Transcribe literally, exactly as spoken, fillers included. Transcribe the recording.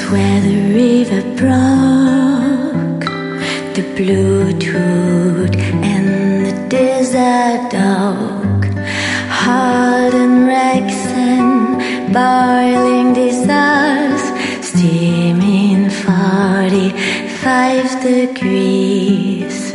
where the river broke, the Bluetooth and the desert dog, hard and Rexon, boiling dissolves, steaming forty-five degrees.